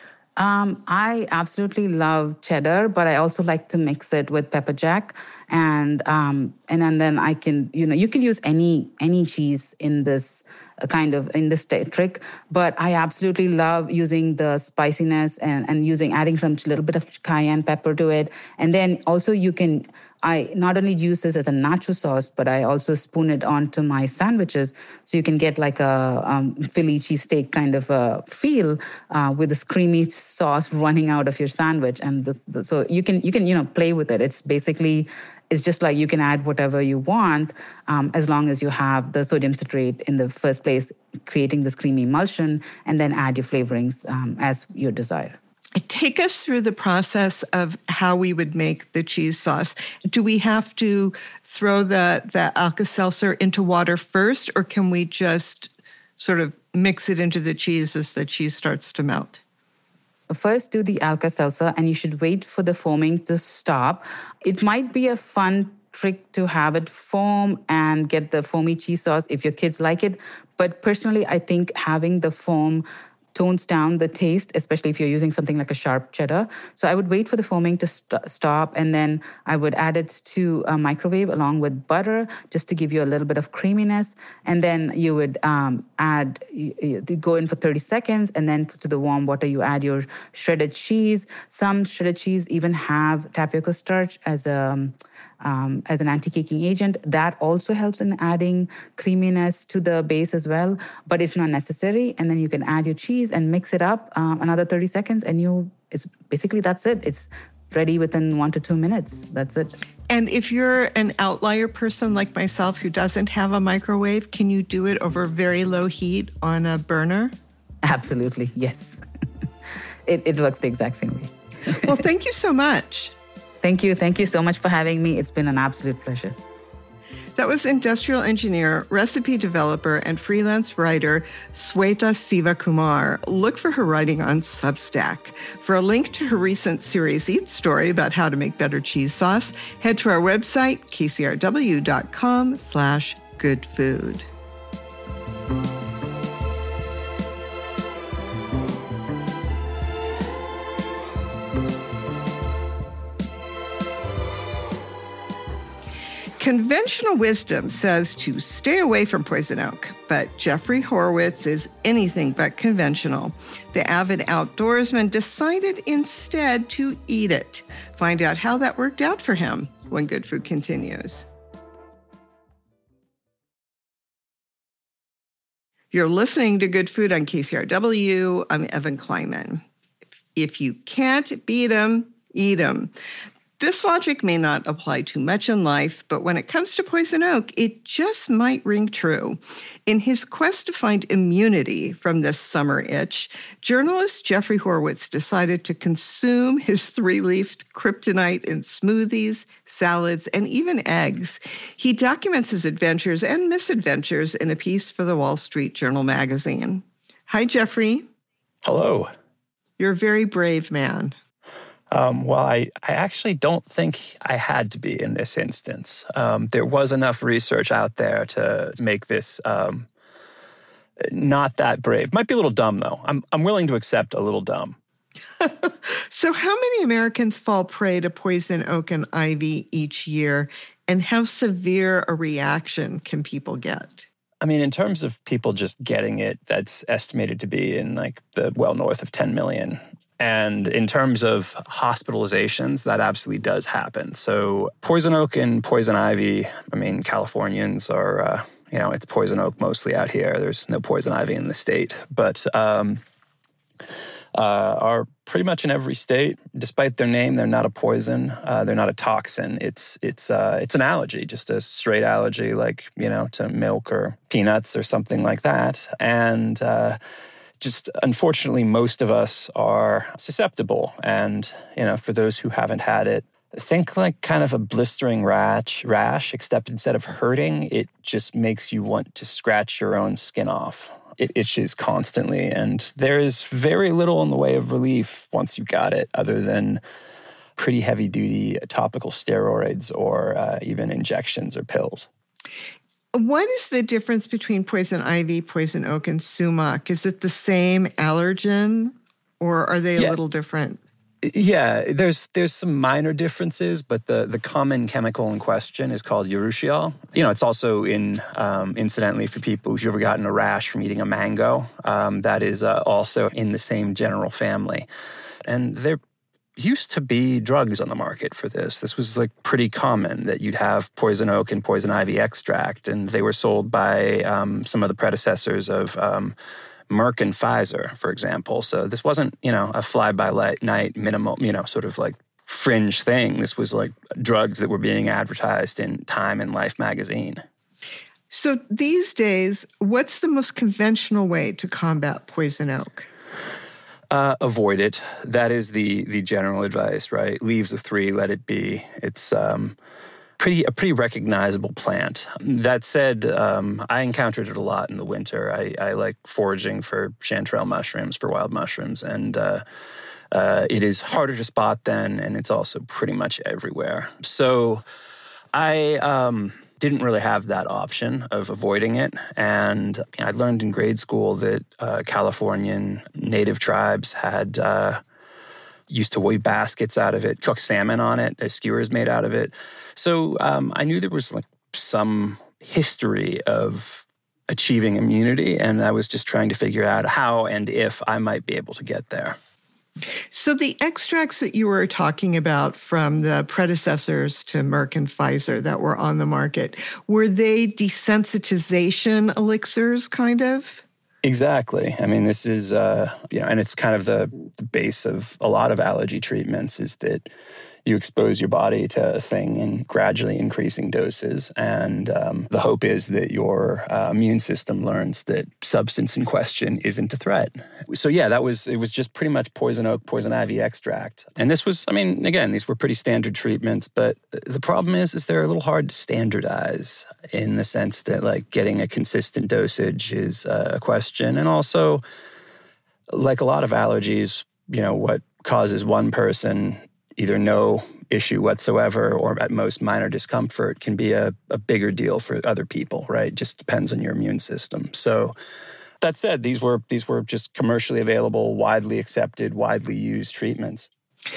Um, I absolutely love cheddar, but I also like to mix it with pepper jack, and um, and, and then I can, you know, you can use any any cheese in this kind of in this t- trick. But I absolutely love using the spiciness and and using adding some little bit of cayenne pepper to it, and then also you can. I not only use this as a nacho sauce, but I also spoon it onto my sandwiches. So you can get like a um, Philly cheesesteak kind of a feel uh, with this creamy sauce running out of your sandwich. And the, the, so you can, you can, you know, play with it. It's basically, it's just like you can add whatever you want um, as long as you have the sodium citrate in the first place, creating this creamy emulsion, and then add your flavorings um, as your desire. Take us through the process of how we would make the cheese sauce. Do we have to throw the, the Alka-Seltzer into water first, or can we just sort of mix it into the cheese as the cheese starts to melt? First, do the Alka-Seltzer, and you should wait for the foaming to stop. It might be a fun trick to have it foam and get the foamy cheese sauce if your kids like it. But personally, I think having the foam tones down the taste, especially if you're using something like a sharp cheddar. So I would wait for the foaming to st- stop, and then I would add it to a microwave along with butter just to give you a little bit of creaminess. And then you would um, add, you, you go in for thirty seconds, and then to the warm water, you add your shredded cheese. Some shredded cheese even have tapioca starch as a Um, as an anti-caking agent. That also helps in adding creaminess to the base as well, but it's not necessary. And then you can add your cheese and mix it up um, another thirty seconds, and you it's basically that's it. It's ready within one to two minutes. That's it. And if you're an outlier person like myself who doesn't have a microwave, can you do it over very low heat on a burner? Absolutely, yes. it, it works the exact same way. Well, thank you so much. Thank you. Thank you so much for having me. It's been an absolute pleasure. That was industrial engineer, recipe developer, and freelance writer Sweta Sivakumar. Look for her writing on Substack. For a link to her recent Series Eat story about how to make better cheese sauce, head to our website, kcrw.com slash good food. Conventional wisdom says to stay away from poison oak, but Jeffrey Horowitz is anything but conventional. The avid outdoorsman decided instead to eat it. Find out how that worked out for him when Good Food continues. You're listening to Good Food on K C R W. I'm Evan Kleinman. If you can't beat 'em, eat 'em. This logic may not apply too much in life, but when it comes to poison oak, it just might ring true. In his quest to find immunity from this summer itch, journalist Jeffrey Horowitz decided to consume his three-leafed kryptonite in smoothies, salads, and even eggs. He documents his adventures and misadventures in a piece for the Wall Street Journal magazine. Hi, Jeffrey. Hello. You're a very brave man. Um, well, I, I actually don't think I had to be in this instance. Um, there was enough research out there to make this um, not that brave. Might be a little dumb, though. I'm I'm willing to accept a little dumb. So how many Americans fall prey to poison oak and ivy each year, and how severe a reaction can people get? I mean, in terms of people just getting it, that's estimated to be in like the well north of ten million. And in terms of hospitalizations, that absolutely does happen. So poison oak and poison ivy, I mean, Californians are, uh, you know, it's poison oak mostly out here. There's no poison ivy in the state. But um, uh, are pretty much in every state. Despite their name, they're not a poison. Uh, they're not a toxin. It's it's uh, it's an allergy, just a straight allergy like, you know, to milk or peanuts or something like that. And uh Just unfortunately, most of us are susceptible. And, you know, for those who haven't had it, think like kind of a blistering rash, rash, except instead of hurting, it just makes you want to scratch your own skin off. It itches constantly. And there is very little in the way of relief once you got it, other than pretty heavy-duty topical steroids or uh, even injections or pills. What is the difference between poison ivy, poison oak, and sumac? Is it the same allergen, or are they yeah. a little different? Yeah, there's there's some minor differences, but the, the common chemical in question is called urushiol. You know, it's also in, um, incidentally, for people who've ever gotten a rash from eating a mango, um, that is uh, also in the same general family. And they're used to be drugs on the market for this. This was like pretty common that you'd have poison oak and poison ivy extract, and they were sold by um, some of the predecessors of um, Merck and Pfizer, for example. So this wasn't, you know, a fly-by-night minimal, you know, sort of like fringe thing. This was like drugs that were being advertised in Time and Life magazine. So these days, what's the most conventional way to combat poison oak? Uh, avoid it. That is the the general advice, right? Leaves of three, let it be. It's um, pretty a pretty recognizable plant. That said, um, I encountered it a lot in the winter. I, I like foraging for chanterelle mushrooms, for wild mushrooms, and uh, uh, it is harder to spot then, and it's also pretty much everywhere. So I um, didn't really have that option of avoiding it. And you know, I learned in grade school that uh, Californian native tribes had uh, used to weave baskets out of it, cook salmon on it, skewers made out of it. So um, I knew there was like some history of achieving immunity, and I was just trying to figure out how and if I might be able to get there. So the extracts that you were talking about from the predecessors to Merck and Pfizer that were on the market, were they desensitization elixirs, kind of? Exactly. I mean, this is, uh, you know, and it's kind of the, the base of a lot of allergy treatments is that you expose your body to a thing in gradually increasing doses. And um, the hope is that your uh, immune system learns that substance in question isn't a threat. So yeah, that was, it was just pretty much poison oak, poison ivy extract. And this was, I mean, again, these were pretty standard treatments, but the problem is, is they're a little hard to standardize in the sense that like getting a consistent dosage is a question. And also, like a lot of allergies, you know, what causes one person either no issue whatsoever or at most minor discomfort can be a, a bigger deal for other people, right? Just depends on your immune system. So that said, these were these were just commercially available, widely accepted, widely used treatments.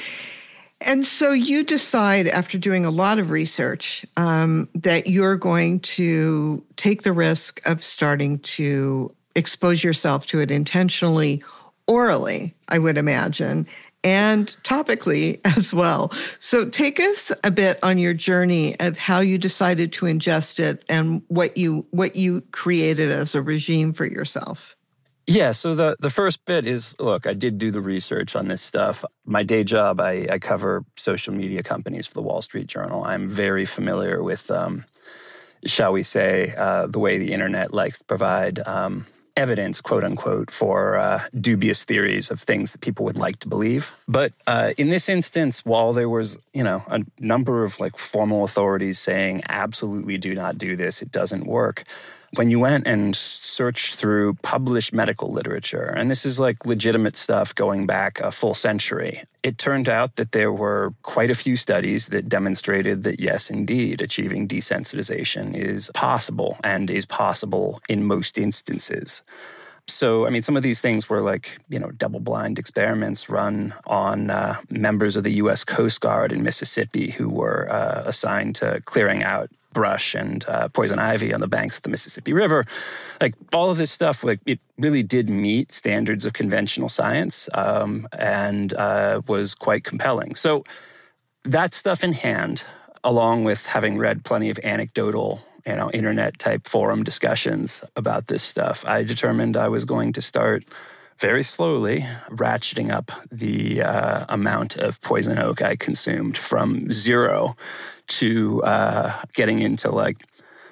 And so you decide after doing a lot of research um, that you're going to take the risk of starting to expose yourself to it intentionally, orally, I would imagine, and topically as well. So take us a bit on your journey of how you decided to ingest it and what you what you created as a regime for yourself. Yeah, so the, the first bit is, look, I did do the research on this stuff. My day job, I, I cover social media companies for the Wall Street Journal. I'm very familiar with, um, shall we say, uh, the way the internet likes to provide um, evidence, quote unquote, for uh, dubious theories of things that people would like to believe. But uh, in this instance, while there was, you know, a number of like formal authorities saying absolutely do not do this, it doesn't work. When you went and searched through published medical literature, and this is like legitimate stuff going back a full century, it turned out that there were quite a few studies that demonstrated that, yes, indeed, achieving desensitization is possible and is possible in most instances. So, I mean, some of these things were like, you know, double-blind experiments run on uh, members of the U S Coast Guard in Mississippi who were uh, assigned to clearing out brush and uh, poison ivy on the banks of the Mississippi River. Like all of this stuff, like it really did meet standards of conventional science um, and uh, was quite compelling. So that stuff in hand, along with having read plenty of anecdotal, you know, internet type forum discussions about this stuff, I determined I was going to start very slowly ratcheting up the uh, amount of poison oak I consumed from zero to uh, getting into like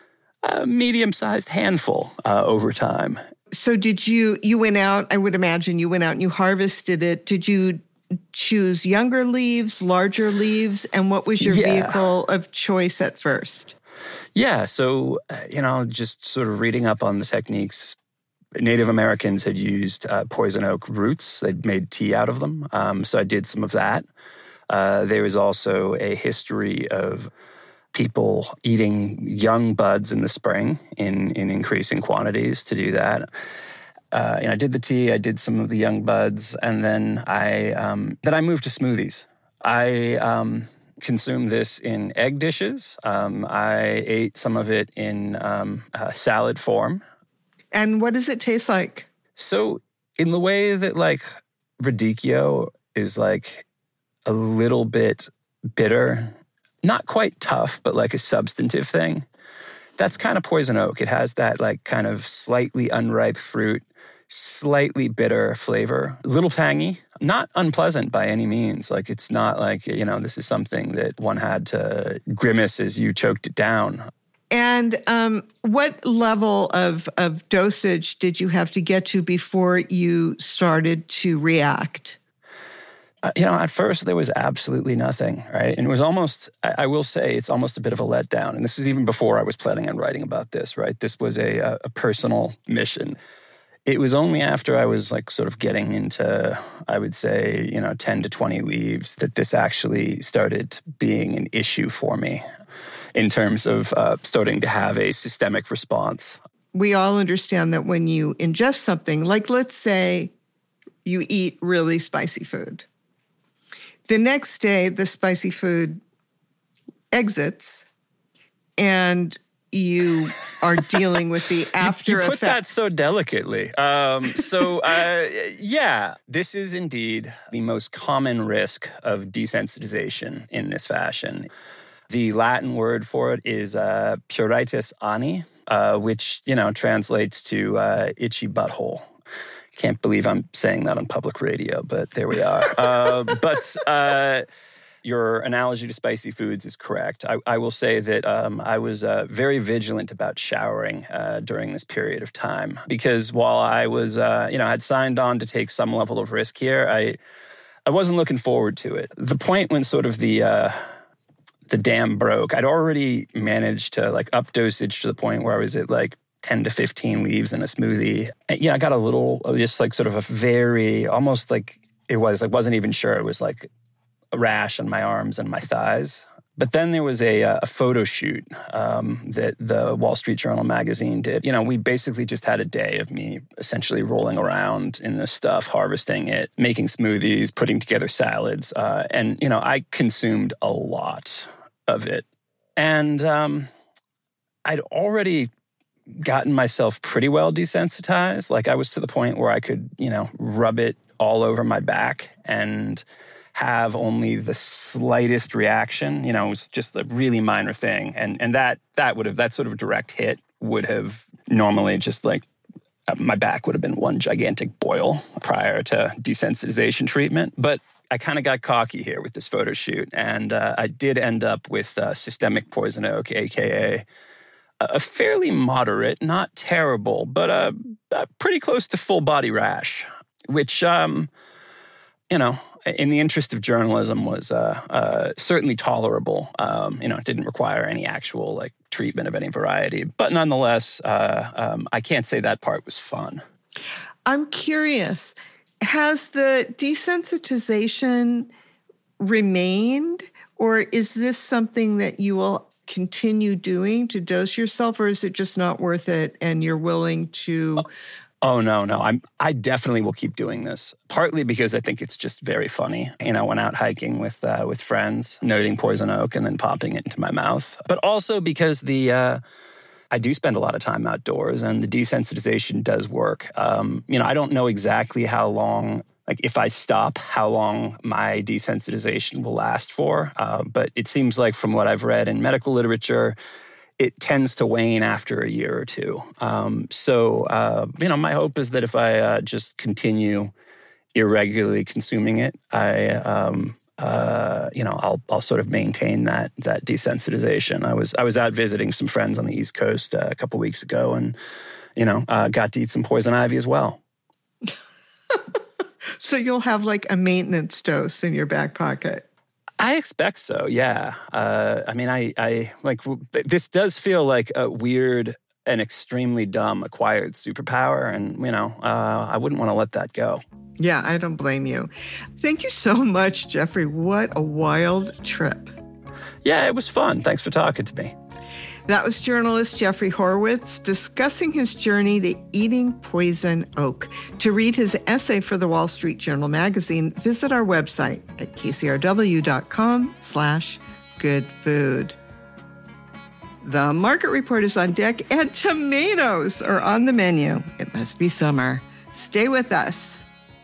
a medium-sized handful uh, over time. So did you, you went out, I would imagine you went out and you harvested it. Did you choose younger leaves, larger leaves? And what was your yeah. vehicle of choice at first? Yeah, so, you know, just sort of reading up on the techniques. Native Americans had used uh, poison oak roots. They'd made tea out of them. Um, so I did some of that. Uh, there is also a history of people eating young buds in the spring in, in increasing quantities to do that. Uh, and I did the tea, I did some of the young buds, and then I um, then I moved to smoothies. I um, consumed this in egg dishes. Um, I ate some of it in um, uh, salad form. And what does it taste like? So in the way that like radicchio is like a little bit bitter, not quite tough, but like a substantive thing, that's kind of poison oak. It has that like kind of slightly unripe fruit, slightly bitter flavor, a little tangy, not unpleasant by any means. Like it's not like, you know, this is something that one had to grimace as you choked it down. And um, what level of, of dosage did you have to get to before you started to react? Uh, you know, at first there was absolutely nothing, right? And it was almost, I, I will say, it's almost a bit of a letdown. And this is even before I was planning on writing about this, right? This was a, a personal mission. It was only after I was like sort of getting into, I would say, you know, ten to twenty leaves that this actually started being an issue for me in terms of uh, starting to have a systemic response. We all understand that when you ingest something, like let's say you eat really spicy food, the next day the spicy food exits and you are dealing with the after you, you put effect. that so delicately. Um, so, uh, yeah, this is indeed the most common risk of desensitization in this fashion. The Latin word for it is uh, pruritus ani, uh, which, you know, translates to uh, itchy butthole. Can't believe I'm saying that on public radio, but there we are. uh, but... Uh, your analogy to spicy foods is correct. I, I will say that um, I was uh, very vigilant about showering uh, during this period of time because while I was, uh, you know, had signed on to take some level of risk here, I I wasn't looking forward to it. The point when sort of the uh, the dam broke, I'd already managed to like up dosage to the point where I was at like ten to fifteen leaves in a smoothie. And, yeah, I got a little, just like sort of a very, almost like it was, I wasn't even sure. It was like a rash on my arms and my thighs. But then there was a, a photo shoot um, that the Wall Street Journal magazine did. You know, we basically just had a day of me essentially rolling around in this stuff, harvesting it, making smoothies, putting together salads. Uh, and, you know, I consumed a lot of it. And um, I'd already gotten myself pretty well desensitized. Like I was to the point where I could, you know, rub it all over my back and have only the slightest reaction. You know, it was just a really minor thing. And and that that would have, that sort of direct hit would have normally just like, my back would have been one gigantic boil prior to desensitization treatment. But I kind of got cocky here with this photo shoot. And uh, I did end up with uh, systemic poison oak, A K A a fairly moderate, not terrible, but a, a pretty close to full body rash, which, um, you know, in the interest of journalism was uh, uh, certainly tolerable. Um, you know, it didn't require any actual like treatment of any variety. But nonetheless, uh, um, I can't say that part was fun. I'm curious, has the desensitization remained, or is this something that you will continue doing to dose yourself, or is it just not worth it and you're willing to... Oh, no, no. I'm, I definitely will keep doing this, partly because I think it's just very funny. You know, I went out hiking with uh, with friends, noting poison oak and then popping it into my mouth. But also because the uh, I do spend a lot of time outdoors and the desensitization does work. Um, you know, I don't know exactly how long, like if I stop, how long my desensitization will last for. Uh, but it seems like from what I've read in medical literature, it tends to wane after a year or two. Um, so, uh, you know, my hope is that if I uh, just continue irregularly consuming it, I, um, uh, you know, I'll I'll sort of maintain that that desensitization. I was I was out visiting some friends on the East Coast uh, a couple weeks ago, and you know, uh, got to eat some poison ivy as well. So you'll have like a maintenance dose in your back pocket. I expect so, yeah. Uh, I mean, I, I like this does feel like a weird and extremely dumb acquired superpower, and you know, uh, I wouldn't want to let that go. Yeah, I don't blame you. Thank you so much, Jeffrey. What a wild trip. Yeah, it was fun. Thanks for talking to me. That was journalist Jeffrey Horwitz discussing his journey to eating poison oak. To read his essay for the Wall Street Journal magazine, visit our website at kcrw.com slash good food. The market report is on deck and tomatoes are on the menu. It must be summer. Stay with us.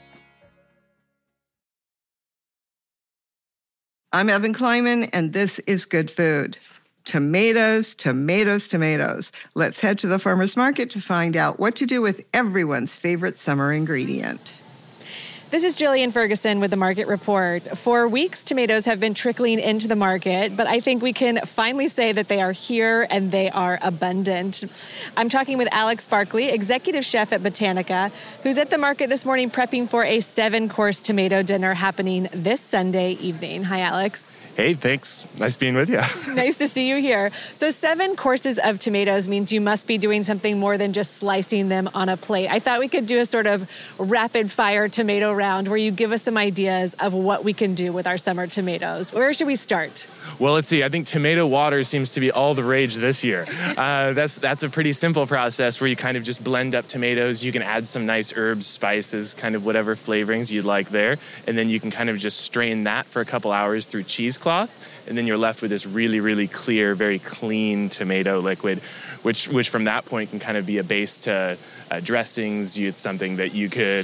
I'm Evan Kleiman, and this is Good Food. Tomatoes, tomatoes, tomatoes. Let's head to the farmer's market to find out what to do with everyone's favorite summer ingredient. This is Jillian Ferguson with the Market Report. For weeks, tomatoes have been trickling into the market, but I think we can finally say that they are here and they are abundant. I'm talking with Alex Barkley, executive chef at Botanica, who's at the market this morning prepping for a seven-course tomato dinner happening this Sunday evening. Hi, Alex. Hey, thanks. Nice being with you. Nice to see you here. So seven courses of tomatoes means you must be doing something more than just slicing them on a plate. I thought we could do a sort of rapid fire tomato round where you give us some ideas of what we can do with our summer tomatoes. Where should we start? Well, let's see. I think tomato water seems to be all the rage this year. Uh, that's that's a pretty simple process where you kind of just blend up tomatoes. You can add some nice herbs, spices, kind of whatever flavorings you'd like there. And then you can kind of just strain that for a couple hours through cheesecloth. And then you're left with this really, really clear, very clean tomato liquid, which which from that point can kind of be a base to uh, dressings. It's something that you could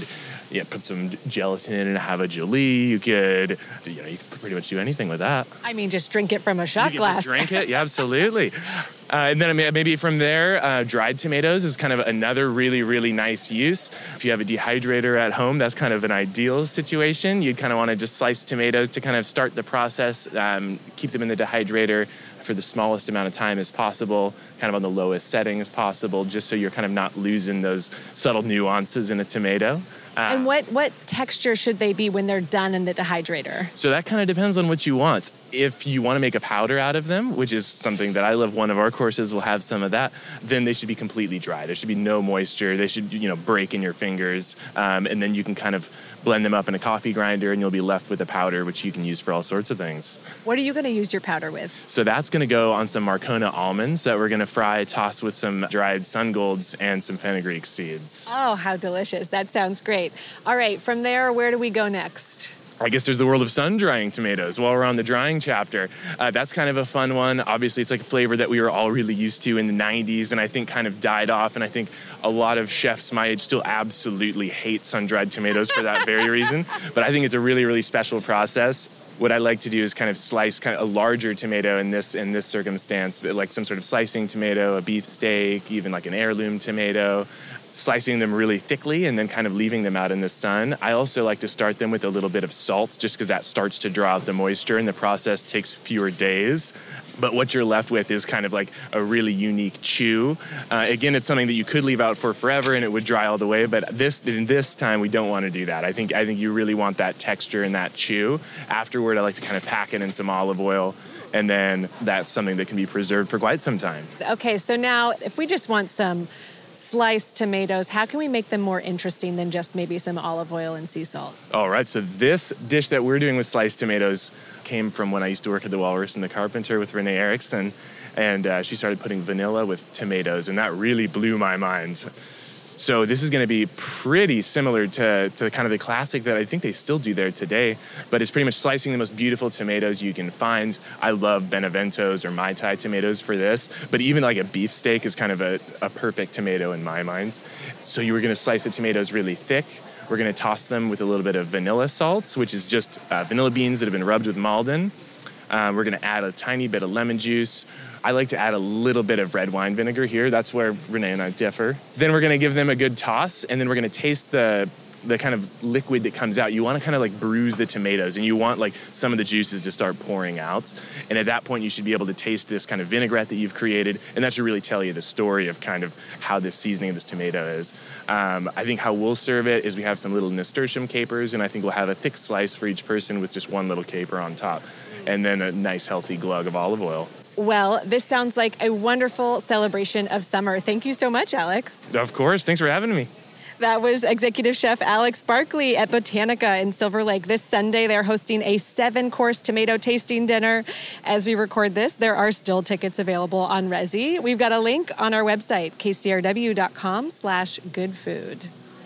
you know, put some gelatin in and have a gelée. You could, you know, you could pretty much do anything with that. I mean, just drink it from a shot you glass. Drink it, yeah, absolutely. Uh, and then maybe from there, uh, dried tomatoes is kind of another really, really nice use. If you have a dehydrator at home, that's kind of an ideal situation. You'd kind of want to just slice tomatoes to kind of start the process, um, keep them in the dehydrator for the smallest amount of time as possible, kind of on the lowest setting as possible, just so you're kind of not losing those subtle nuances in a tomato. Uh, and what, what texture should they be when they're done in the dehydrator? So that kind of depends on what you want. If you want to make a powder out of them, which is something that I love, one of our courses will have some of that, then they should be completely dry. There should be no moisture. They should, you know, break in your fingers. Um, and then you can kind of blend them up in a coffee grinder and you'll be left with a powder, which you can use for all sorts of things. What are you going to use your powder with? So that's going to go on some Marcona almonds that we're going to fry, toss with some dried sun golds and some fenugreek seeds. Oh, how delicious. That sounds great. All right, from there, where do we go next? I guess there's the world of sun-drying tomatoes while we're on the drying chapter. Uh, that's kind of a fun one. Obviously, it's like a flavor that we were all really used to in the nineties and I think kind of died off. And I think a lot of chefs my age still absolutely hate sun-dried tomatoes for that very reason. But I think it's a really, really special process. What I like to do is kind of slice kind of a larger tomato in this in this circumstance, like some sort of slicing tomato, a beef steak, even like an heirloom tomato, slicing them really thickly and then kind of leaving them out in the sun. I also like to start them with a little bit of salt just because that starts to draw out the moisture and the process takes fewer days. But what you're left with is kind of like a really unique chew. Uh, again, it's something that you could leave out for forever and it would dry all the way. But this, in this time, we don't want to do that. I think I think you really want that texture and that chew. Afterward, I like to kind of pack it in some olive oil. And then that's something that can be preserved for quite some time. Okay, so now if we just want some sliced tomatoes, how can we make them more interesting than just maybe some olive oil and sea salt? All right, so this dish that we're doing with sliced tomatoes came from when I used to work at the Walrus and the Carpenter with Renee Erickson, and uh, she started putting vanilla with tomatoes, and that really blew my mind. So this is going to be pretty similar to, to kind of the classic that I think they still do there today, but it's pretty much slicing the most beautiful tomatoes you can find. I love Beneventos or Mai Tai tomatoes for this, but even like a beef steak is kind of a, a perfect tomato in my mind. So you were going to slice the tomatoes really thick. We're going to toss them with a little bit of vanilla salts, which is just uh, vanilla beans that have been rubbed with Maldon. Um, we're going to add a tiny bit of lemon juice. I like to add a little bit of red wine vinegar here. That's where Renee and I differ. Then we're going to give them a good toss, and then we're going to taste the the kind of liquid that comes out. You want to kind of like bruise the tomatoes, and you want like some of the juices to start pouring out. And at that point, you should be able to taste this kind of vinaigrette that you've created, and that should really tell you the story of kind of how this seasoning of this tomato is. Um, I think how we'll serve it is we have some little nasturtium capers, and I think we'll have a thick slice for each person with just one little caper on top, and then a nice healthy glug of olive oil. Well, this sounds like a wonderful celebration of summer. Thank you so much, Alex. Of course. Thanks for having me. That was Executive Chef Alex Barkley at Botanica in Silver Lake. This Sunday, they're hosting a seven-course tomato tasting dinner. As we record this, there are still tickets available on Resy. We've got a link on our website, k c r w dot com slash good food.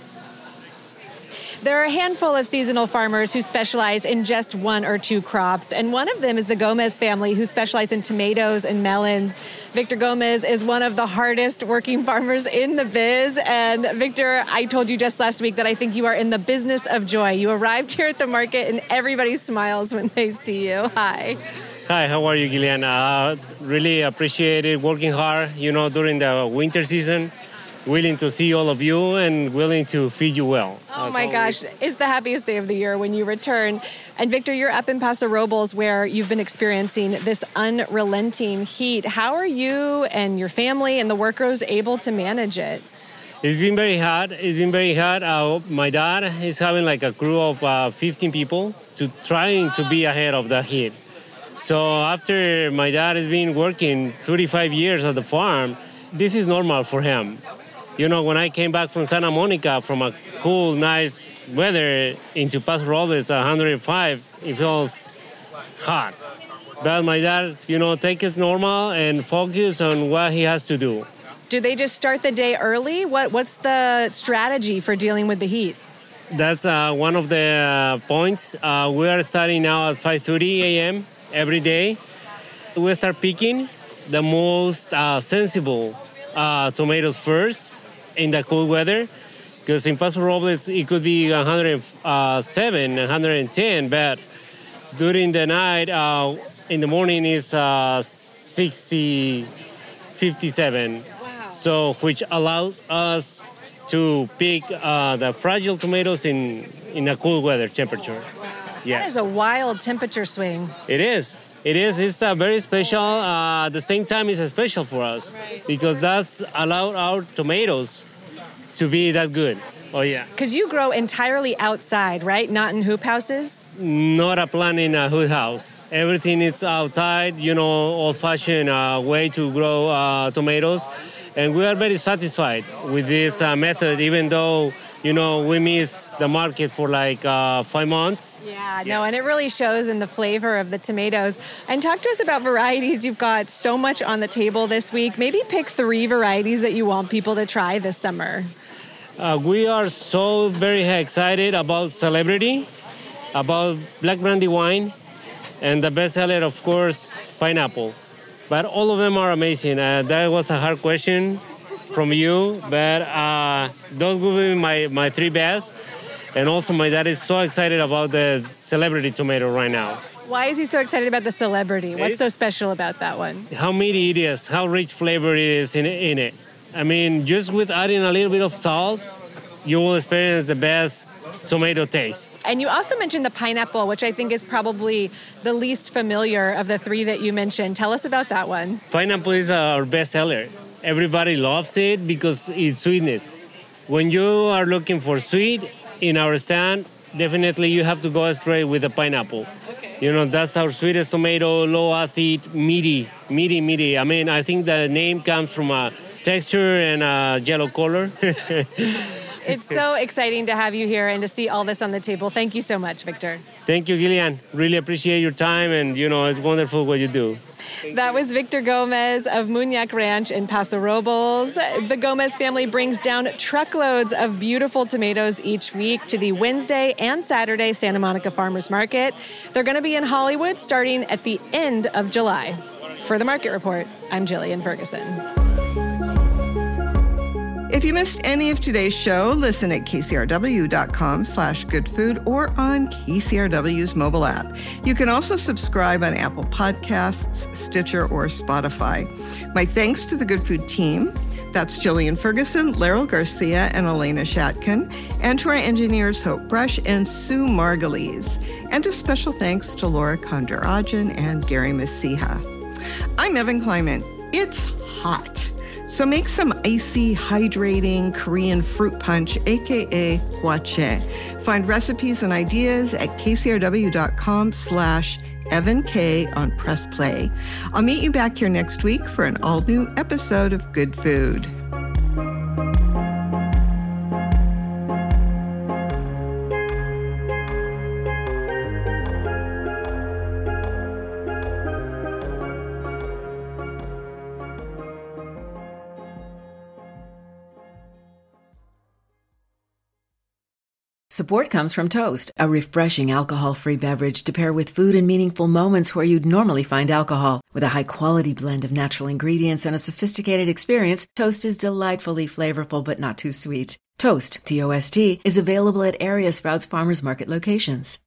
There are a handful of seasonal farmers who specialize in just one or two crops, and one of them is the Gomez family, who specialize in tomatoes and melons. Victor Gomez is one of the hardest working farmers in the biz, and Victor, I told you just last week that I think you are in the business of joy. You arrived here at the market, and everybody smiles when they see you. Hi. Hi, how are you, Gillian? Uh, really appreciate it, working hard, you know, during the winter season. Willing to see all of you and willing to feed you well. Oh my gosh, it's the happiest day of the year when you return. And Victor, you're up in Paso Robles where you've been experiencing this unrelenting heat. How are you and your family and the workers able to manage it? It's been very hard. It's been very hard. Uh, my dad is having like a crew of uh, fifteen people to trying to be ahead of the heat. So after my dad has been working thirty-five years at the farm, this is normal for him. You know, when I came back from Santa Monica from a cool, nice weather into Paso Robles, one hundred five, it feels hot. But my dad, you know, take it normal and focus on what he has to do. Do they just start the day early? What What's the strategy for dealing with the heat? That's uh, one of the uh, points. Uh, we are starting now at five thirty a.m. every day. We start picking the most uh, sensible uh, tomatoes first in the cool weather. Because in Paso Robles, it could be one hundred seven, one hundred ten, but during the night, uh, in the morning, is uh, sixty, fifty-seven. Wow. So, which allows us to pick uh, the fragile tomatoes in, in a cool weather temperature. Wow. Yes. That is a wild temperature swing. It is. It is. It's uh, very special. Uh, at the same time, it's special for us right. because that's allowed our tomatoes to be that good. Oh, yeah. Because you grow entirely outside, right? Not in hoop houses? Not a plant in a hoop house. Everything is outside, you know, old-fashioned uh, way to grow uh, tomatoes. And we are very satisfied with this uh, method, even though, you know, we miss the market for like uh, five months. Yeah, yes. No, and it really shows in the flavor of the tomatoes. And talk to us about varieties. You've got so much on the table this week. Maybe pick three varieties that you want people to try this summer. Uh, we are so very excited about Celebrity, about Black Brandy Wine, and the bestseller, of course, Pineapple. But all of them are amazing. Uh, that was a hard question from you, but uh, those will be my, my three best. And also my dad is so excited about the Celebrity tomato right now. Why is he so excited about the Celebrity? What's so special about that one? How meaty it is, how rich flavor it is in, in it. I mean, just with adding a little bit of salt, you will experience the best tomato taste. And you also mentioned the pineapple, which I think is probably the least familiar of the three that you mentioned. Tell us about that one. Pineapple is our best seller. Everybody loves it because it's sweetness. When you are looking for sweet in our stand, definitely you have to go straight with the pineapple. Okay. You know, that's our sweetest tomato, low acid, meaty, meaty, meaty. I mean, I think the name comes from a texture and a yellow color. It's so exciting to have you here and to see all this on the table. Thank you so much, Victor. Thank you, Gillian. Really appreciate your time, and, you know, it's wonderful what you do. That was Victor Gomez of Muñac Ranch in Paso Robles. The Gomez family brings down truckloads of beautiful tomatoes each week to the Wednesday and Saturday Santa Monica Farmers Market. They're going to be in Hollywood starting at the end of July. For the Market Report, I'm Jillian Ferguson. If you missed any of today's show, listen at kcrw.com slash goodfood or on K C R W's mobile app. You can also subscribe on Apple Podcasts, Stitcher, or Spotify. My thanks to the Good Food team. That's Jillian Ferguson, Laurel Garcia, and Elena Shatkin, and to our engineers Hope Brush and Sue Margulies. And a special thanks to Laura Kondarajan and Gary Messija. I'm Evan Kleiman. It's hot. So make some icy, hydrating Korean fruit punch, a k a hwachae. Find recipes and ideas at kcrw.com slash Evan K on Press Play. I'll meet you back here next week for an all-new episode of Good Food. Support comes from Toast, a refreshing alcohol-free beverage to pair with food and meaningful moments where you'd normally find alcohol. With a high-quality blend of natural ingredients and a sophisticated experience, Toast is delightfully flavorful but not too sweet. Toast, T O S T, is available at area Sprouts Farmers Market locations.